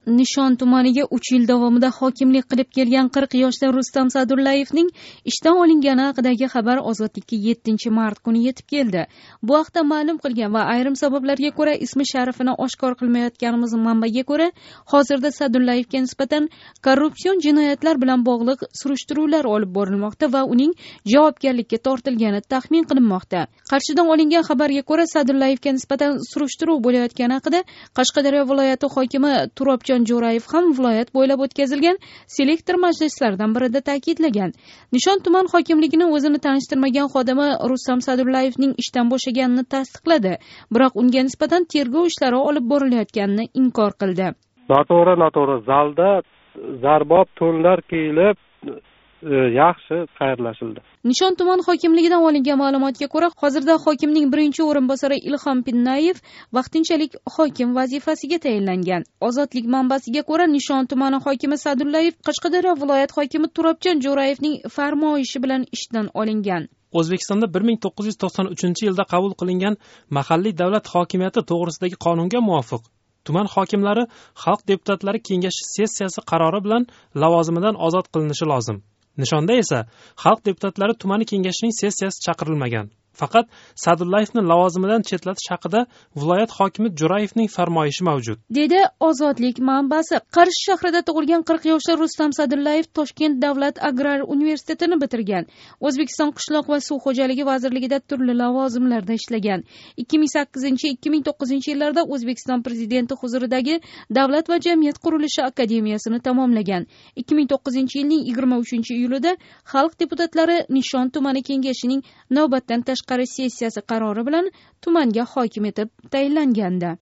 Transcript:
Nishon tumaniga 3 yil davomida hokimlik qilib kelgan 40 yoshli Rustam Sadullayevning ishdan olingani haqidagi xabar Ozodlikka 7-mart kuni yetib keldi. Bu haqda ma'lum qilgan va ayrim sabablarga ko'ra ismi sharifini oshkor qilmayotganimiz manbaga ko'ra, hozirda Sadullayevga nisbatan korrupsion jinoyatlar bilan bog'liq surishtiruvlar olib borilmoqda va uning javobgarlikka tortilgani taxmin qilinmoqda. Qarshidan olingan xabarga ko'ra, Sadullayevga nisbatan surishtiruv bo'layotgani haqida Qashqadaryo viloyati hokimi Turobjon Jo'rayev ham viloyat bo'ylab o'tkazilgan selektor majlislardan birida ta'kidlagan. Nishon tuman hokimligining o'zini tanishtirmagan xodimi Rustam Sadullayevning ishdan bo'shaganini tasdiqladi, biroq unga nisbatan tergov ishlari olib borilayotganini inkor qildi. Noto'g'ri zalda zarbob to'nlar kiyilib yaxshi xayrlashildi. Nishon tuman hokimligidan olingan ma'lumotga ko'ra, hozirda hokimning birinchi o'rinbosari Ilhom Pinnayev vaqtinchalik hokim vazifasiga tayinlangan. Ozodlik manbasiga ko'ra, Nishon tumani hokimi Sadullayev Qashqadaryo viloyat hokimi Turobjon Jo'rayevning farmoyishi bilan ishdan olingan. O'zbekistonda 1993-yilda qabul qilingan mahalliy davlat hokimiyati to'g'risidagi qonunga muvofiq tuman hokimlari xalq deputatlari kengashi sessiyasi qarori bilan lavozimidan ozod qilinishi lozim. Nishonda esa xalq deputatlari tumani kengashining sessiyasi chaqirilmagan. Faqat Sadullayevni lavozimidan chetlatish haqida viloyat hokimi Jo'rayevning farmoyishi mavjud, dedi Ozodlik manbasi. Qarshi shahrida tug'ilgan 40 yoshli Rustam Sadullayev Toshkent davlat agrar universitetini bitirgan. O'zbekiston qishloq va suv xo'jaligi vazirligida turli lavozimlarda ishlagan. 2008-2009 yillarda O'zbekiston prezidenti huzuridagi Davlat va jamiyat qurilishi akademiyasini tamomlagan. 2009-yilning 23-iyulida xalq deputatlari Nishon tumani kengashining navbatdan tashqari sessiyasi qarori bilan tumanga hokim etib tayinlangandi.